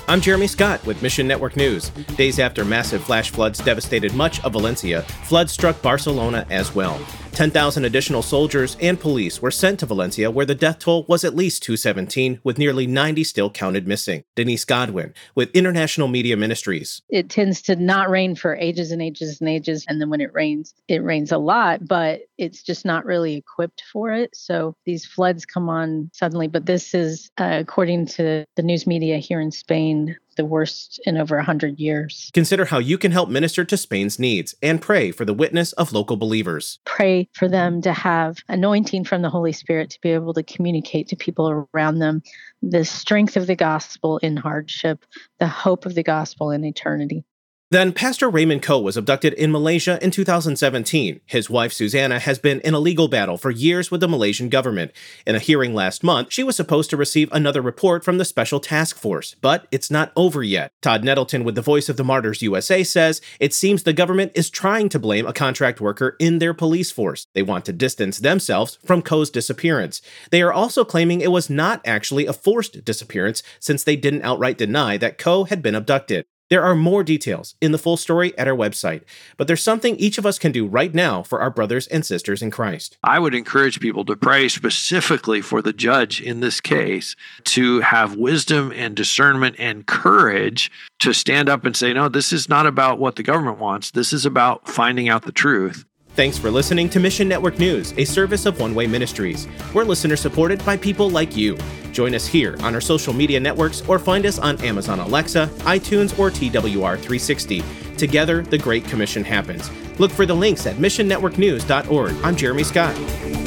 I'm Jeremy Scott with Mission Network News. Days after massive flash floods devastated much of Valencia, floods struck Barcelona as well. 10,000 additional soldiers and police were sent to Valencia, where the death toll was at least 217, with nearly 90 still counted missing. Denise Godwin with International Media Ministries. It tends to not rain for ages and ages and ages. And then when it rains a lot, but it's just not really equipped for it. So these floods come on suddenly. But this is, according to the news media here in Spain, the worst in over 100 years. Consider how you can help minister to Spain's needs and pray for the witness of local believers. Pray for them to have anointing from the Holy Spirit to be able to communicate to people around them the strength of the gospel in hardship, the hope of the gospel in eternity. Then Pastor Raymond Coe was abducted in Malaysia in 2017. His wife, Susanna, has been in a legal battle for years with the Malaysian government. In a hearing last month, she was supposed to receive another report from the Special Task Force, but it's not over yet. Todd Nettleton with the Voice of the Martyrs USA says it seems the government is trying to blame a contract worker in their police force. They want to distance themselves from Coe's disappearance. They are also claiming it was not actually a forced disappearance, since they didn't outright deny that Coe had been abducted. There are more details in the full story at our website, but there's something each of us can do right now for our brothers and sisters in Christ. I would encourage people to pray specifically for the judge in this case to have wisdom and discernment and courage to stand up and say, no, this is not about what the government wants. This is about finding out the truth. Thanks for listening to Mission Network News, a service of One Way Ministries. We're listener-supported by people like you. Join us here on our social media networks or find us on Amazon Alexa, iTunes, or TWR360. Together, the Great Commission happens. Look for the links at missionnetworknews.org. I'm Jeremy Scott.